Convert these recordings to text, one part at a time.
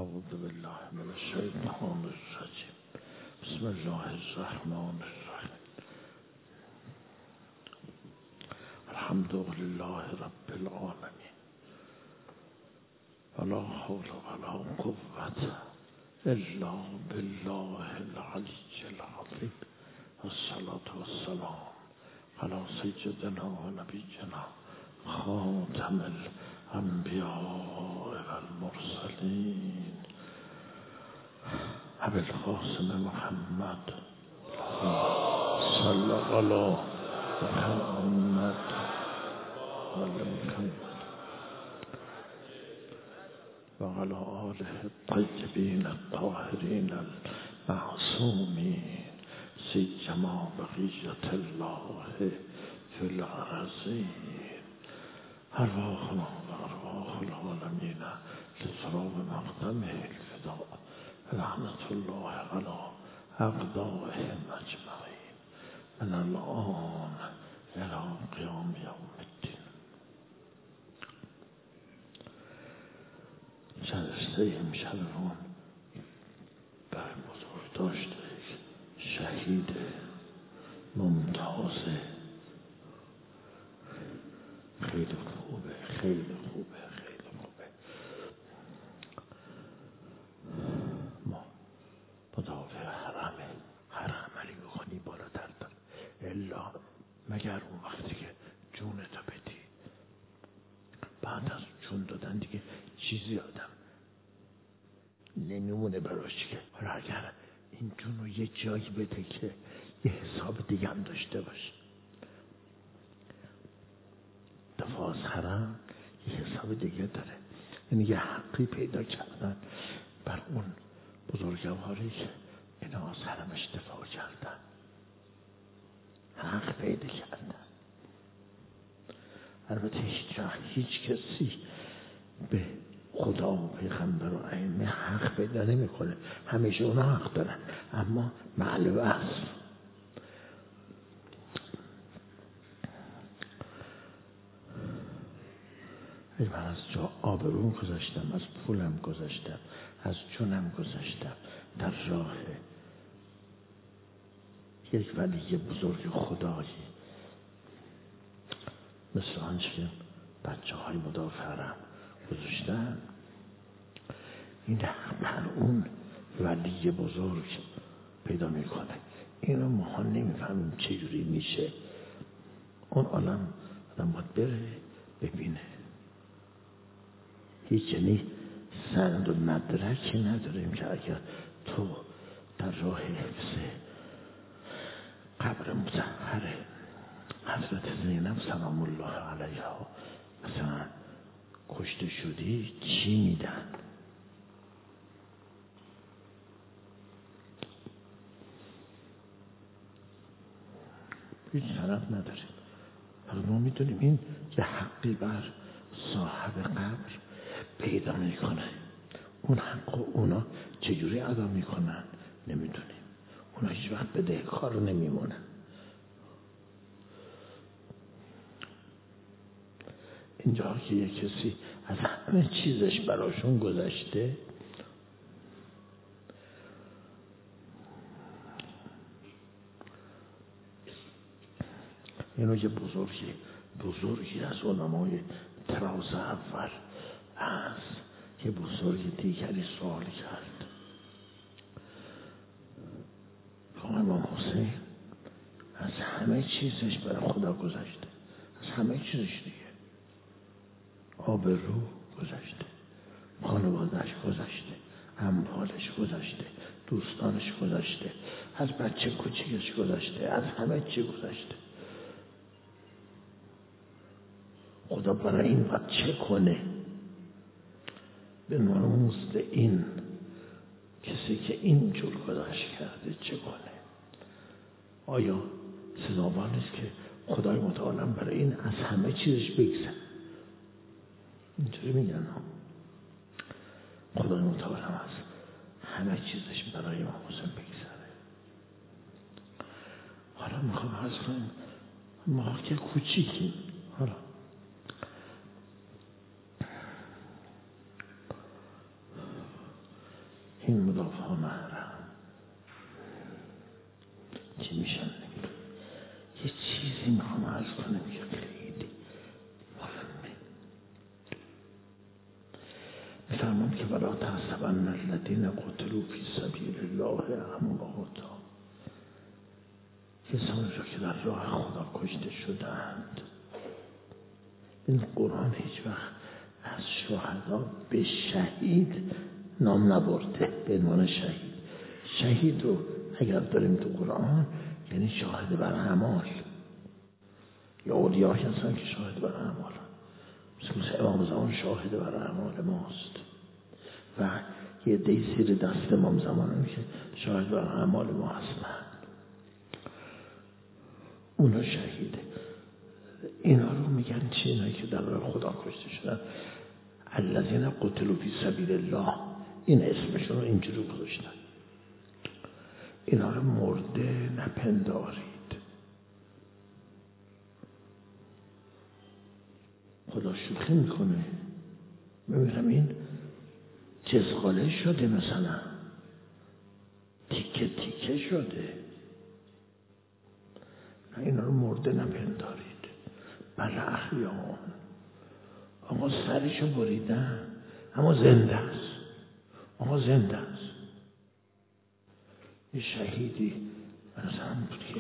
اعوذ بالله من الشیطان الرجیم. بسم الله الرحمن الرحیم. الحمد لله رب العالمین. ولا حول ولا قوة الا بالله العلی العظیم. والصلاة والسلام على سیدنا و نبینا خاتم الانبیاء والمرسلین ابی القاسم محمد صلی الله محمد و علی آله الطیبین الطاهرین المعصومین سیما بقیة الله فی الارضین. ارواحنا و ارواح العالمین لتراب مقدمه الفداء. لعنة الله علی اعدائهم اجمعین من الان الی قیام یوم الدین. جلسه امشبمون برای بزرگداشت شهید ممتاز خیلی خوبه. ما مدافع هر عملی بکنی بالاتر دار الا مگر اون وقتی که جونتو بدی. بعد از جون دادن دیگه چیزی آدم نمیمونه براش که. حالا اگر این جون رو یه جایی بده که یه حساب دیگه هم داشته باشه. دفاع از حرم یه حساب دیگه داره. یعنی یه حقی پیدا کردن بر اون بزرگواری که اینا از حرمش دفاع کردن. حق پیدا کردن. البته هیچ کسی به خدا و پیغمبر و ائمه حق پیدا نمیکنه. همیشه اونا حق دارن، اما معلوم است. من از جا آبروم گذاشتم، از پولم گذاشتم، از جونم گذاشتم در راه یک ولی بزرگ خدایی مثل آنچه که بچه های مدافع حرم گذاشتن. این بر اون ولی بزرگ پیدا میکنه. اینو ما نمیفهمیم چجوری میشه. اون عالم آدم باید بره ببینه. هیچ یعنی سند و مدرکی نداریم که اگر تو در راه حفظ قبر مطهر حضرت زینب سلام الله علیها مثلا کشته شدی چی میدن؟ هیچ سند نداریم. حالا ما میدونیم این یه حقی بر صاحب قبر پیدا میکنه. اون حق اونا چجوری ادا میکنن نمیدونیم. اونا هیچ وقت بدهکار نمیمونن. اینجا که یه کسی از همه چیزش براشون گذشته، اینو یه بزرگی از علمای طراز اول از یه بزرگ دیگری سوال کرد. امام حسین از همه چیزش برای خدا گذشته. از همه چیزش دیگه. آبرو گذشته، خانوادهش گذشته، اموالش گذشته، دوستانش گذشته، از بچه کوچیکش گذشته، از همه چی گذشته. خدا برای این باید چه کنه؟ به نموزد این کسی که اینجور گذشت کرده چه کنه؟ آیا سزاوار نیست که خدای متعال برای این از همه چیزش بگذره؟ اینطوری میگن خدای متعال از همه چیزش برای امام حسین بگذره. حالا میخوام عرض کنیم ما که کوچیکیم، حالا ها محرم چی میشن؟ یه چیزی میخوام عرض کنم که خیلی مهمه. میفرمون که ولا تحسبن الذین قتلوا فی سبیل الله امواتا، کسانی را که در راه خدا کشته شدند. این قرآن هیچ وقت از شهدا به شهید نام نبرده به عنوان شهید. شهید رو اگر داریم تو قرآن یعنی شاهد بر اعمال، یا اولیا هستن که شاهد بر اعمال، مثل امام زمان شاهد بر اعمال ماست و یه عده‌ای زیر دست امام زمان که شاهد بر اعمال ما هستن، اونا شهیده. اینا رو میگن چی؟ اینایی که در راه خدا کشته شدن، الذین قتلوا فی سبیل الله، این اسمشون رو اینجوری گذاشتن. اینا رو مرده نپندارید. خدا شوخی میکنه. میبینم این جزغاله شده، مثلا تیکه تیکه شده. اینا رو مرده نپندارید. بله احیان، اما سرشو بریدن، اما زنده است. اما زنده است. یه شهیدی مثلا بود که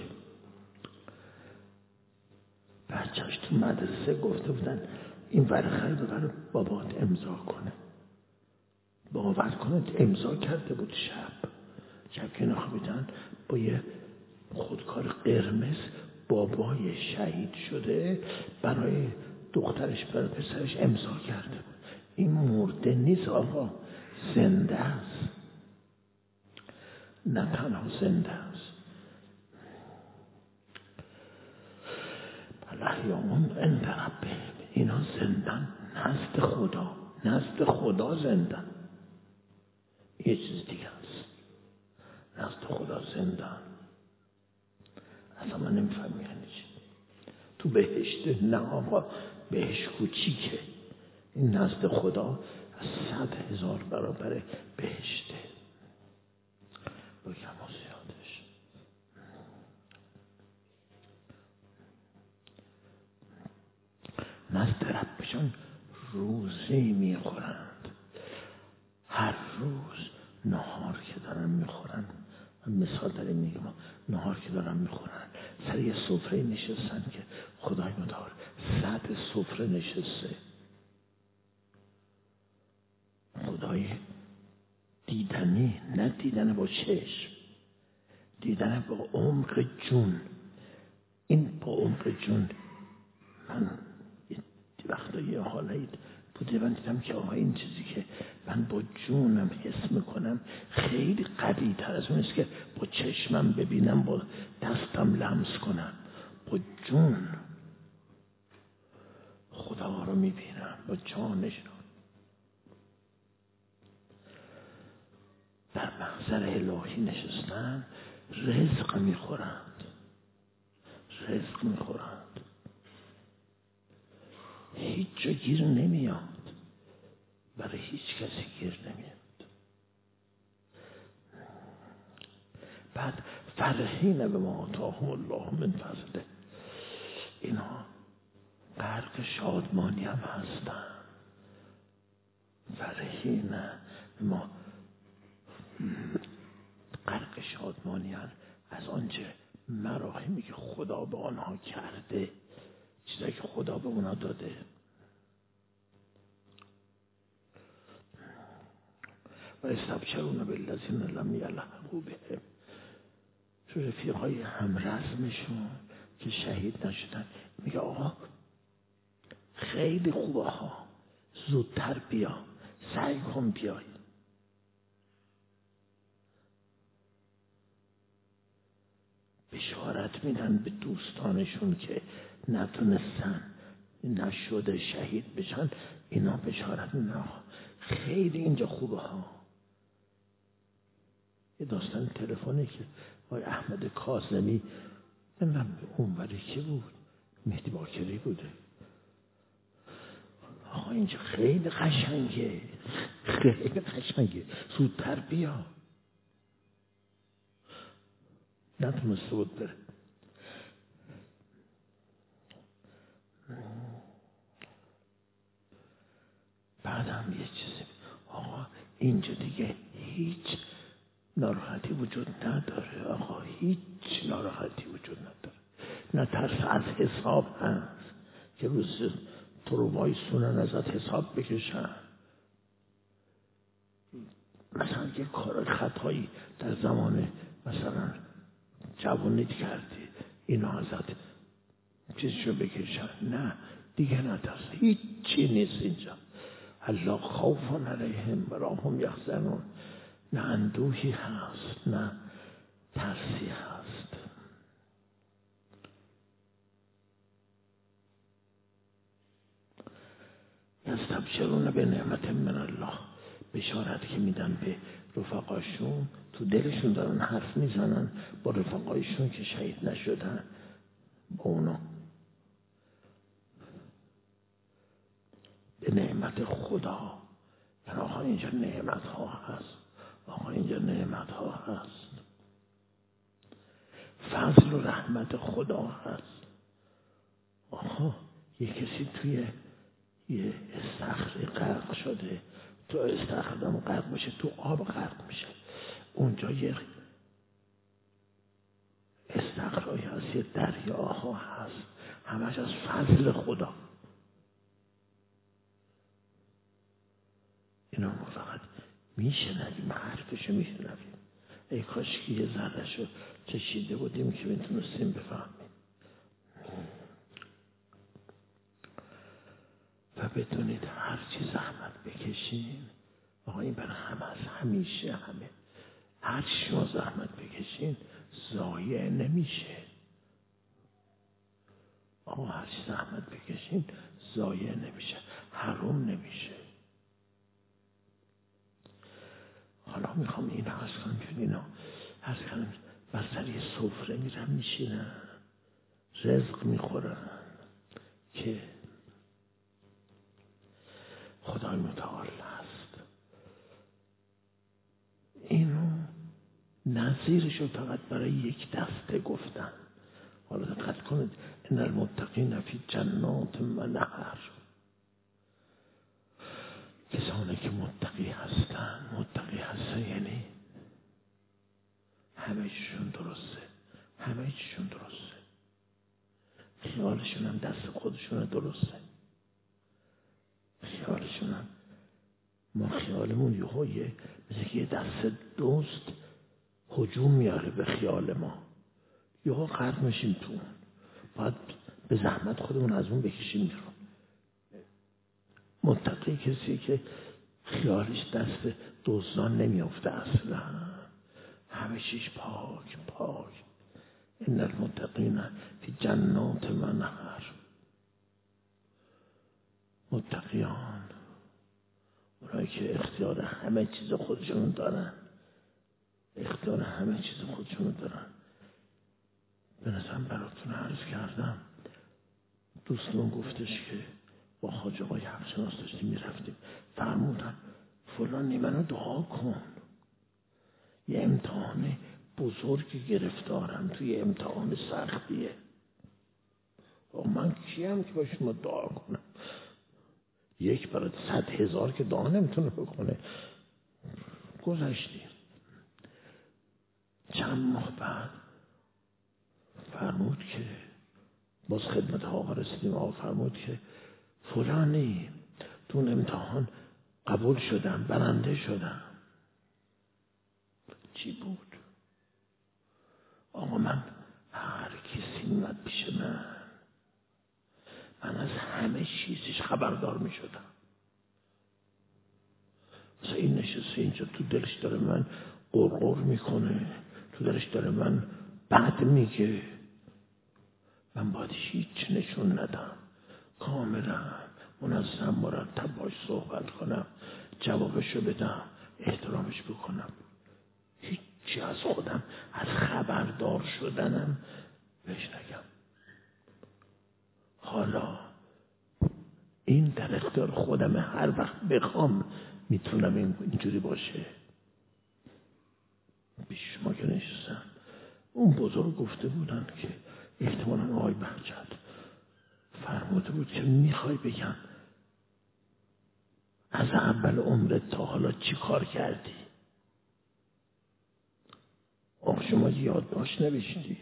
بچه‌اش تو مدرسه گفته بودن این ورقه رو ببر بابات امضا کنه. باور کنید امضا کرده بود. شب که نخوابیدن با یه خودکار قرمز بابای شهید شده برای دخترش برای پسرش امضا کرده بود. این مرده نیست آقا، زنده است. نه تنها زنده است، احیاء عند ربهم، اینا زندن نزد خدا. نزد خدا زندن. یه چیز دیگه است. نزد خدا زندن. اصلا من نمیفهم یعنی چی. تو بهشت نه آقا، بهشت کوچیکه. این نزد خدا از 100,000 برابر بهشته. با کم و زیادش. نزد ربشان روزی میخورند. هر روز نهار که دارن میخورن، مثال داریم میگم، نهار که دارن میخورن سر یه سفره نشستن که خدای متعال 100 سفره نشسته. خدای دیدنی، نه دیدن با چشم، دیدن با عمق جون. این با عمق جون من وقتا یه حالایی بوده من دیدم که آقا این چیزی که من با جونم حس میکنم خیلی قوی تر از اون است که با چشمم ببینم، با دستم لمس کنم. با جون خدا رو میبینم، با جانشون. در محضر الهی نشستن، رزق میخورند. رزق میخورند. هیچ جا گیر نمیاد. برای هیچ کسی گیر نمیاد. بعد فرحین به ما آتاهم الله من فضله، اینا غرق شادمانی هم هستن. فرحین به ما غرق شادمانی هم از آنچه مراحمی که خدا به آنها کرده، چیزایی که خدا به اونا داده. و استبشرون بالذین لم یلحقوا بهم، رفیقای همرزمشون که شهید نشدن میگه آقا خیلی خوبه ها، زودتر بیا، سعی کن بیای. بشارت میدن به دوستانشون که نتونستن، نشده شهید بشن. اینا بشارت میدن خیلی اینجا خوبه ها. یه داستان تلفنی که آقای احمد کاظمی، نمیدونم اونوری که بود، مهدی باکری بوده، اینجا خیلی قشنگه، خیلی قشنگه، زودتر بیا. نتونسته بود بره. بعدم یه چیزی، آقا اینجا دیگه هیچ ناراحتی وجود نداره، آقا هیچ ناراحتی وجود نداره. نه ترس از حساب هست که روز تو رو وایسونن ازت حساب بکشن. مثلا یه کار خطایی در زمان مثلا جوانیت کردی، اینا ازت چیزشو بکشن. نه دیگه نترس، هیچی نیست اینجا. الله خوف علیهم ولا هم یحزنون. نه اندوهی هست نه ترسی هست. یستبشرون به نعمت من الله، بشارت که میدن به رفقاشون، تو دلشون دارن حرف میزنن با رفقایشون که شهید نشدن، با اونا به نعمت خدا. یعنی آقا اینجا نعمت ها هست، آقا اینجا نعمت ها هست، فضل و رحمت خدا هست. آقا یه کسی توی یه استخری غرق شده، تو استخرم غرق میشه، تو آب غرق میشه، اونجا یه استخرایی هست، یه دریاها هست، همش از فضل خدا. اینا ما فقط میشنویم، حرفشو میشنویم. ای کاش که یه ذرهشو چشیده بودیم که میتونستیم بفهمیم. و بدونید هر چی زحمت بکشین، آقا این برای همه از همیشه همه، هر چی شما زحمت بکشین ضایع نمیشه. آقا هر چی زحمت بکشین ضایع نمیشه، حرام نمیشه. حالا میخوام این عرض کنم که اینا عرض کنم بر سر یه سفره میرن میشینن رزق میخورن که خدای متعال هست. اینو نظیرشو فقط برای یک دسته گفتن. حالا دقت کنید، ان المتقین فی جنات و نهر، کسانی که متقی هستن یعنی همه چیشون درسته، همه چیشون درسته، خیالشون هم دست خودشون درسته، خیالشون هم، ما خیالمون یه مثل که یه دست دوست هجوم میاره به خیال ما، یهو غرق میشیم تو اون، باید به زحمت خودمون از اون بکشیم بیرون. متقی کسی که خیالش دست دزدان نمیافته، اصلا همه چیش پاک پاک. ان المتقین فی جنات و نهر، متقیان اونایی که اختیار همه چیز خودشون دارن، اختیار همه چیز خودشون دارن. به نظرم براتون عرض کردم، دوستمون گفتش که با حاج آقای حقشناس داشتیم میرفتیم، فرمودن فلانی منو دعا کن، یه امتحان بزرگی گرفتارم، توی امتحان سختیه. من کیم که با شما دعا کنم؟ یک برای 100,000 که دعا نمیتونه بکنه. گذشتیم. چند ماه بعد فرمود که باز خدمت آقا رسیدیم، آقا فرمود که فلانی تو امتحان قبول شدم، برنده شدم. چی بود؟ آقا من هر کسی میاد پیش من از همه چیزش خبردار می شدم. مثلا این نشسته اینجا تو دلش داره من قرقر میکنه، تو دلش داره من بد میگه، من باید هیچ نشون ندم، کاملا منظم مرتب باش صحبت کنم، جوابشو بدم، احترامش بکنم، هیچی از خودم از خبردار شدنم بهش نگم. حالا این در اختیار خودم، هر وقت بخوام میتونم اینجوری باشه. پیش شما که نشستم اون بزرگ گفته بودن که احتمالاً آقای بهجت فرموده بود که میخوای بگم از اول عمرت تا حالا چی کار کردی؟ آخه شما یادداشت نوشتی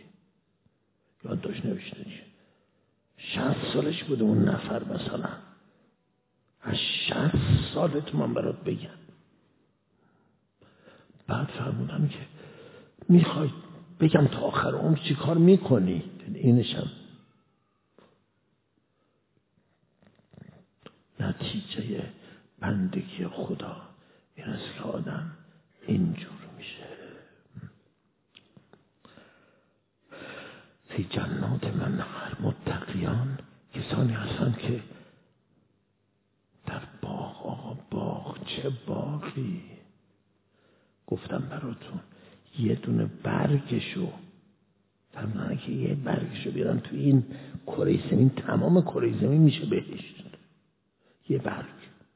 60 سالش بوده اون نفر، مثلا از 60 سالت من برات بگم. بعد فرمودم که میخوای بگم تا آخر عمر چی کار میکنی؟ اینشم نتیجه بندگی خدا این است که آدم اینجور میشه. فی جنات منهر متقیان کسانی هستند که در باغ، آقا باغ چه باغی، گفتم براتون یه دونه برگشو فرمانه که یه برگشو بیارن تو این کره زمین، تمام کره زمین میشه بهشت. یه برگ.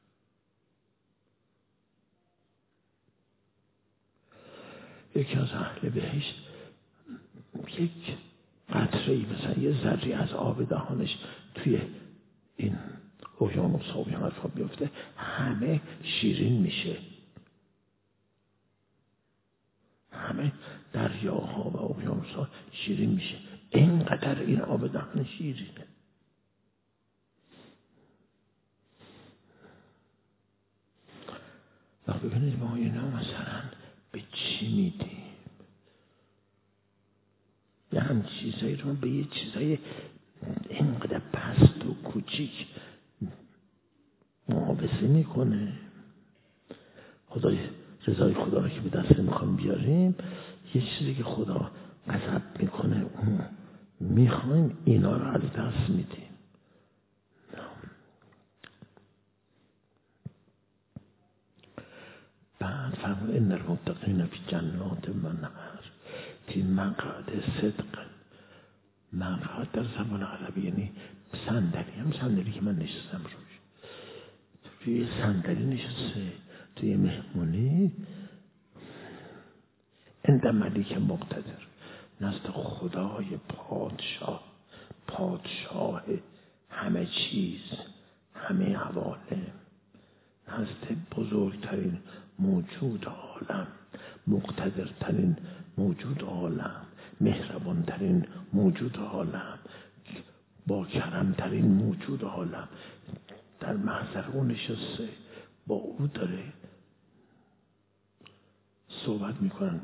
یکی از اهل بهشت یک قطره‌ای مثلا یه ذره از آب دهانش توی این اقیانوس ها و این حرفا بیفته، همه شیرین میشه. همه دریاها و اقیانوس ها شیرین میشه. اینقدر این آب دهان شیرینه. و ببینید ما اینا مثلا به چی میدیم؟ یه هم چیزایی رو به یه چیزای اینقدر پست و کوچیک معاوضه میکنه. رضای خدا رو که به دست میخوام بیاریم، یه چیزی که خدا غضب میکنه اون میخوایم اینا رو از دست میدیم. بعد فرمود ان المتقین فی جنات منهر فی مقعد صدق. مقعد در زبان عربی یعنی صندلی، هم صندلی که من نشستم روش، توی صندلی نشسته توی مهمونی عند ملیک مقتدر، نزد خدای پادشاه همه چیز، همه عوالم، نزد بزرگترین موجود عالم، مقتدرترین موجود عالم، مهربانترین موجود عالم، با کرمترین موجود عالم در محضر او نشسته، با او داره صحبت میکنن.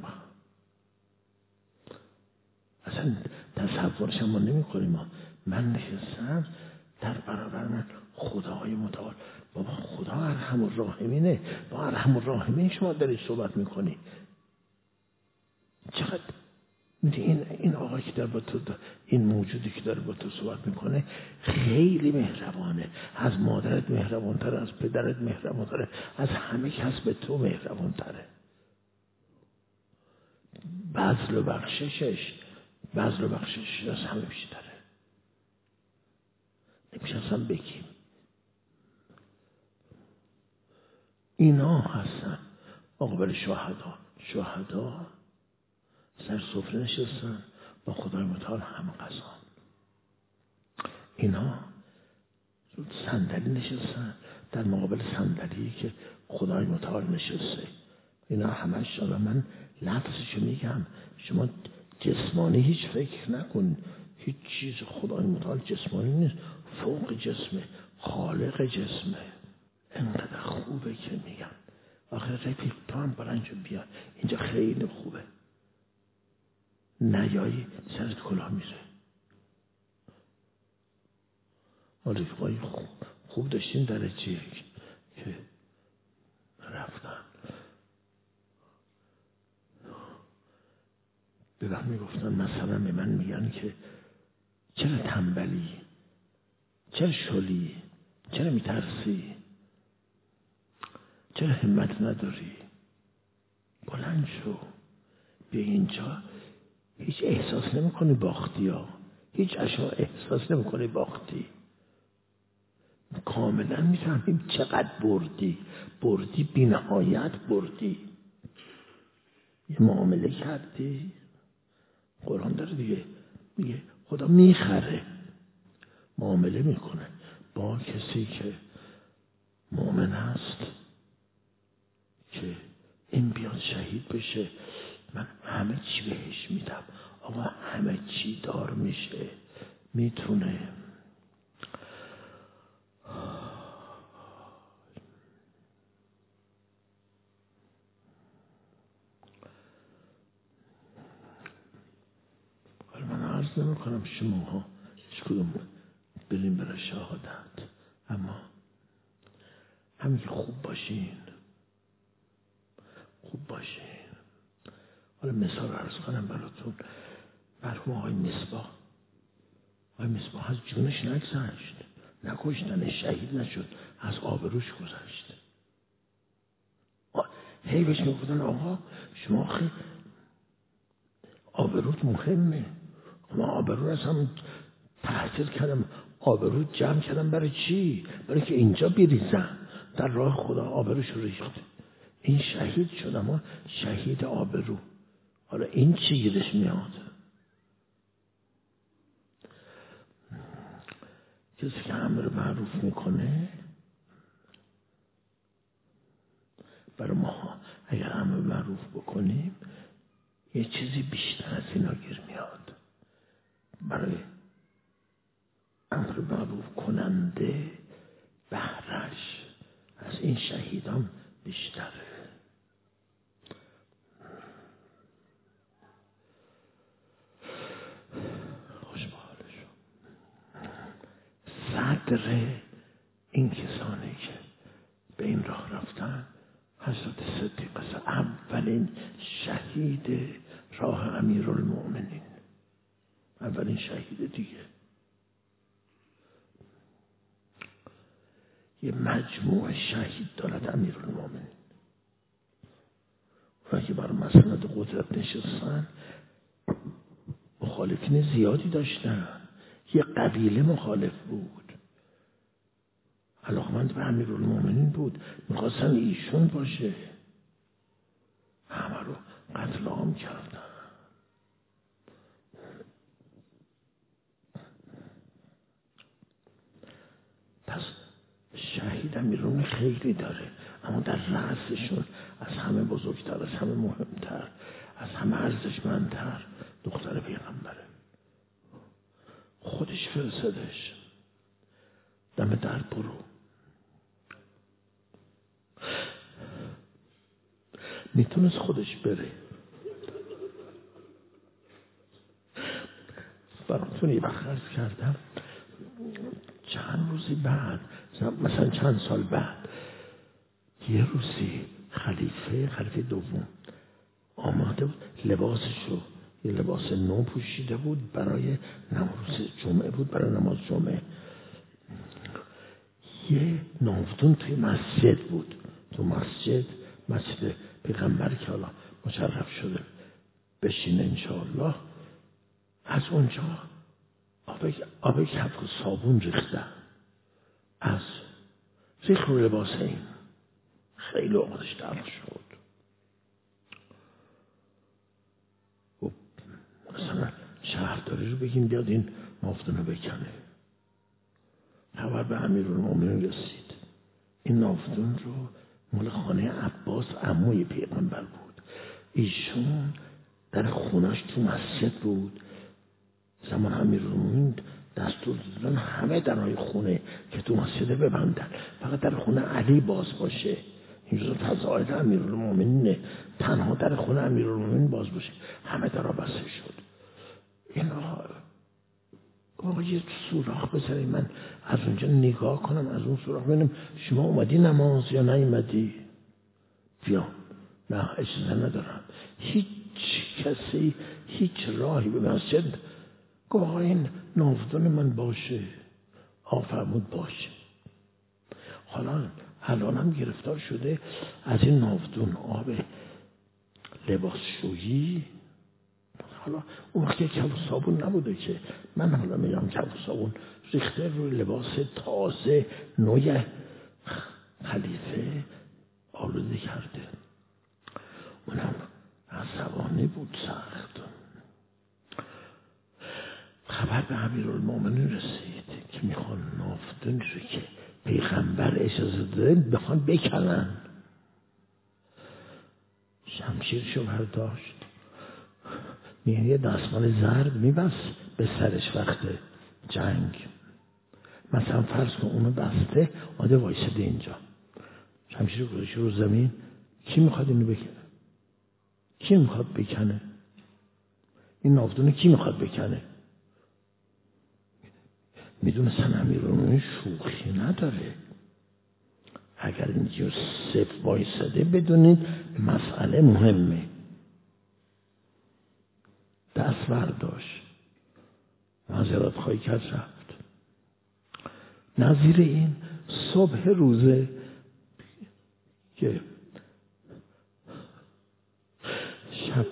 اصلا تصورش ما نمی کنیم. من نشستم در برابر من خدای متعال، بابا خدا ارحم الراحمینه، با ارحم الراحمین شما داری صحبت میکنی. چقدر این آقایی که داره با تو، این موجودی که داره با تو صحبت میکنه خیلی مهربانه، از مادرت مهربانتره، از پدرت مهربانتره، از همه کس به تو مهربانتره. بذل و بخششش از همه بیشتره. نمیشه اصلا بگیم. اینا هستن عاقبت شهدا سر سفره نشستن با خدای متعال هم غذا. اینا صندلی نشستن در مقابل صندلی که خدای متعال نشسته. اینا همش شده. من لفظشو میگم، شما جسمانی هیچ فکر نکن. هیچ چیز خدای متعال جسمانی نیست، فوق جسمه، خالق جسمه. انقدر خوبه که میگم آخر رفیق تو هم بلند شو بیا اینجا، خیلی خوبه. نیایی سرت کلاه میره. ما رفیقای خوب داشتیم درجه که رفتن به من میگفتن، مثلا به من میگن که چرا تنبلی، چرا شلی، چرا میترسی، چرا همت نداری، بلند شو بیا اینجا. هیچ احساس نمیکنی باختی ها، هیچ احساس نمیکنی باختی. کاملا میفهمیم چقدر بردی بی نهایت بردی. یه معامله کردی قرآن داره دیگه، میگه خدا میخره، معامله میکنه با کسی که مؤمن هست که این بیاد شهید بشه، من همه چی بهش میدم. آقا همه چی دار میشه، میتونه من عرض نمی کنم شماها هیچ کدوم بریم برای شهادت، اما همین که خوب باشین. حالا مثال عرض کنم براتون. مرحوم آقای مصباح از جونش نگذشت، نکشتن، شهید نشد، از آبروش گذشت. هی بهش میگفتن آقا شما خیلی آبروت مهمه. من آبرو از هم تحصیل کردم، آبرو جمع کردم برای چی؟ برای که اینجا بریزم در راه خدا. آبروش رو ریخته، این شهید شد، اما شهید آبرو. حالا این چی گیرش میاد؟ کسی که امر معروف میکنه، برای ما اگر امر معروف بکنیم یه چیزی بیشتر از اینا گیر میاد. برای امر معروف کننده بهرش از این شهیدان بیشتره. خوش به حالشون. صدر این کسانی که به این راه رفتن حضرت صدیق است، اولین شهید راه امیرالمؤمنین، اولین شهید دیگه. یه مجموع شهید دارد امیرالمؤمنین. اونایی که برای مسند قدرت نشستن مخالفین زیادی داشتن. یه قبیله مخالف بود، علاقمند به امیرالمؤمنین بود، میخواستن ایشون باشه، همه رو قتل عام کردن. پس شهید امیرالمؤمنین خیلی داره، اما در رأسشون از همه بزرگتر، از همه مهمتر، از همه ارزشمندتر دختر پیغمبره. خودش فرستادش دم در برو. میتونست خودش بره. براتون یه وقت عرض کردم چند روزی بعد، مثلا چند سال بعد، یه روزی خلیفه دوم آماده بود، لباسشو یه لباس نو پوشیده بود، برای روز جمعه بود، برای نماز جمعه. یه ناودون توی مسجد بود، تو مسجد پیغمبر که حالا مشرف شده بشینه انشاءالله. از اونجا آب کف و صابون ریختن، از ریخ رو لباس این. خیلی عقدش درد شد. و مثلا شهرداری رو بگیم بیاد این ناودون رو بکنه. خبر به امیرالمؤمنین رسید. این ناودون رو مال خانه عباس عموی پیغمبر بود. ایشون در خونش تو مسجد بود. زمان امیرالمؤمنین دستور دادن همه درهای خونه که تو مسجد ببندن، فقط در خونه علی باز باشه. این جزء فضائل امیرالمؤمنین، تنها در خونه امیرالمؤمنین باز باشه. همه درها بسته شد. این آقا یه سوراخ بزنید، من از اونجا نگاه کنم، از اون سوراخ ببینم شما اومدی نماز یا نیومدی. بیا، نه اجازه ندارم. هیچ کسی هیچ راهی به مسجد. گفت آقا این ناودون من باشه. فرمود باشه. حالا الان هم گرفتار شده از این ناودون آب لباسشویی. حالا اون وقتی کف و صابون نبوده که، من حالا میگم کف و صابون ریخته روی لباس تازه نوی خلیفه آلوده کرده. اونم عصبانی بود سخت. خبر به امیرالمومنین رسید که میخوان ناودنی رو که پیغمبر اجازه داده بخوان بکنن. شمشیرشو برداشت، یه دستمال زرد میبست به سرش وقت جنگ. مثلا فرض کن اونو بسته آده وایسده اینجا، شمشیر گذاشته رو زمین. کی میخواد اینو بکنه؟ کی میخواد بکنه؟ این ناودنو کی میخواد بکنه؟ میدونستن امیرالمومنین شوخی نداره. اگر اینجا صف وایسده بدونید مسئله مهمه. دست برداشت، معذرت خواهی کرد، رفت. نظیر این صبح روزه که شب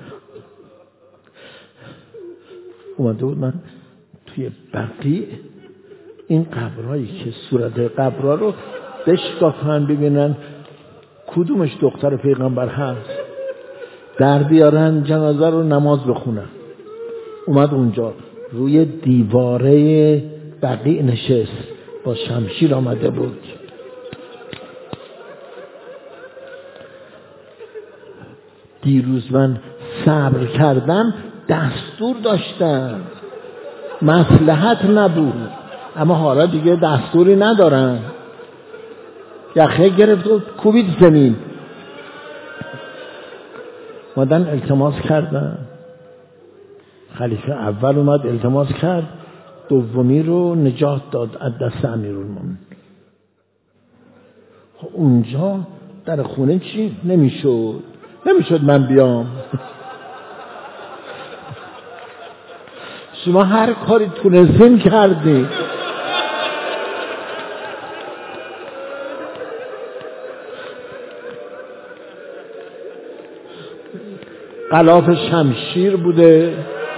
اومده بود، من توی بقیع این قبرهایی که صورت قبرها رو بشکافن ببینن کدومش دختر پیغمبر هست، در بیارن جنازه رو نماز بخونن. اومد اونجا روی دیواره بقیع نشست، با شمشیر آمده بود. دیروز من صبر کردم، دستور داشتم، مصلحت نبود، اما حالا دیگه دستوری ندارن. یخه گرفت و کوبید زمین. مادن التماس کردن، خلیفه اول اومد التماس کرد، دومی رو نجات داد از دست امیرالمومنین. اونجا در خونه چی؟ نمیشد من بیام. شما هر کاری تونستین کردی. غلاف شمشیر بوده،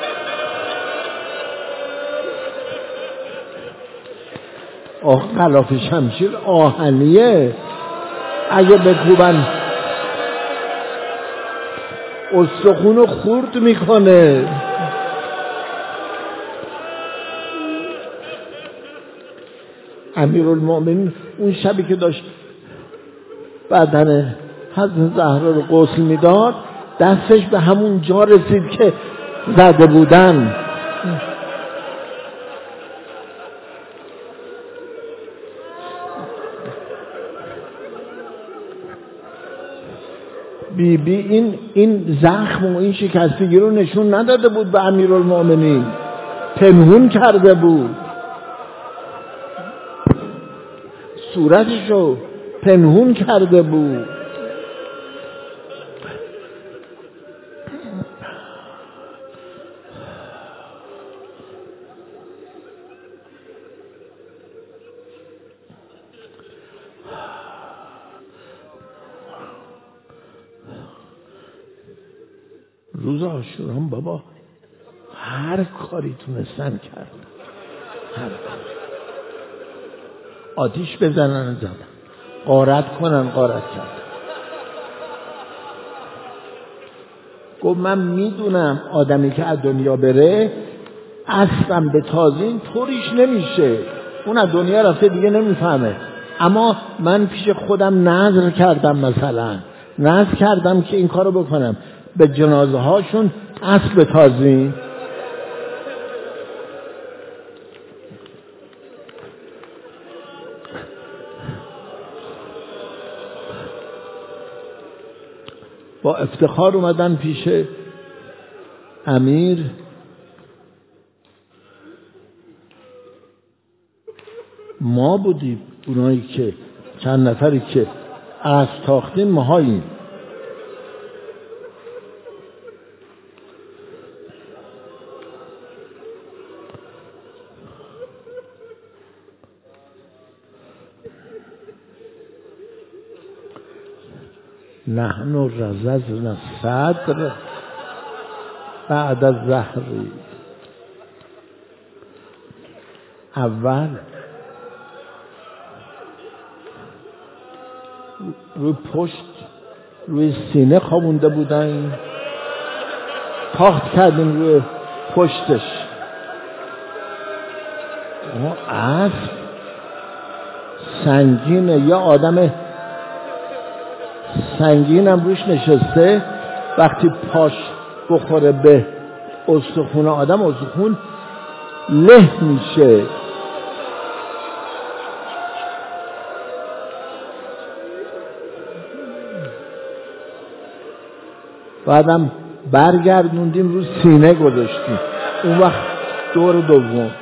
غلاف شمشیر آهنیه، اگه بکوبن استخونو خورد میکنه. امیرالمومنین اون شبی که داشت بدن حضرت زهرا رو غسل میداد، دستش به همون جا رسید که زده بودن. بیبی این زخم و این شکستگی رو نشون نداده بود به امیرالمومنین، پنهون کرده بود، صورتشو پنهون کرده بود. روز عاشورا بابا هر کاری تونستن کرد، هر کاری. آتیش بزنن زدن، غارت کنن غارت کرد. گفت من میدونم آدمی که از دنیا بره اصلا به تازین طوریش نمیشه، اون از دنیا رفته دیگه نمیفهمه، اما من پیش خودم نذر کردم، مثلا نذر کردم که این کارو بکنم، به جنازه هاشون اصل بتازیم. با افتخار اومدن پیش امیر. ما بودیم اونایی که چند نفری که از تاختیم ماهاییم. نحن رززنا الصدر بعد الظهر. اول روی پشت روی سینه خوابونده بودن، تاخت کردیم روی پشتش، اسب سنگینه، یا آدم سنگینم روش نشسته، وقتی پاش بخوره به استخون آدم، استخون له میشه. بعدم برگردوندیم رو سینه گذاشتیم. اون وقت دور دوم